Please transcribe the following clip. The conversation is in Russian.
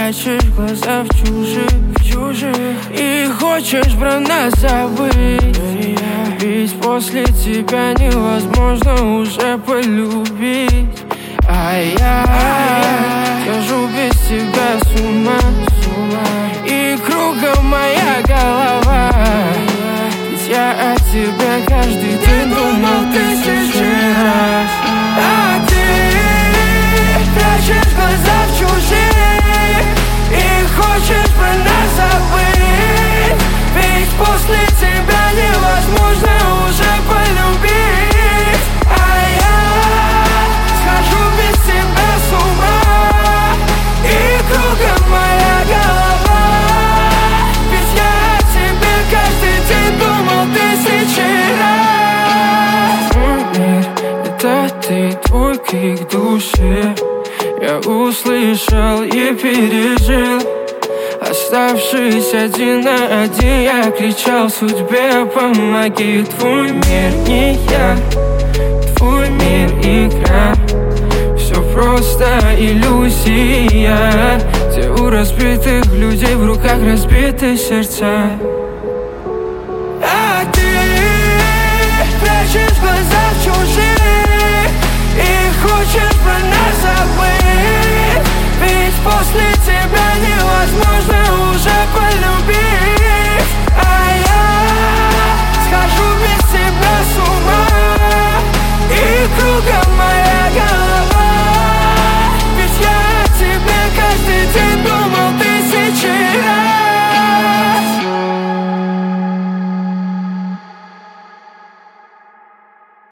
прячешь глаза в чужих, и хочешь про нас забыть. Ведь после тебя невозможно уже полюбить. А я схожу без тебя с ума, и кругом моя голова. Ведь я о тебе каждый день думал тысячу раз. А ты прячешь глаза в чужих и хочешь про нас забыть. Ведь после тебя невозможно уже полюбить. А я схожу без тебя с ума, и кругом моя голова. Ведь я о тебе каждый день думал тысячи раз. Мой мир — это ты, твой крик души я услышал и пережил. Оставшись один на один, я кричал судьбе: помоги. Твой мир не я, твой мир игра. Все просто иллюзия, где у разбитых людей в руках разбиты сердца.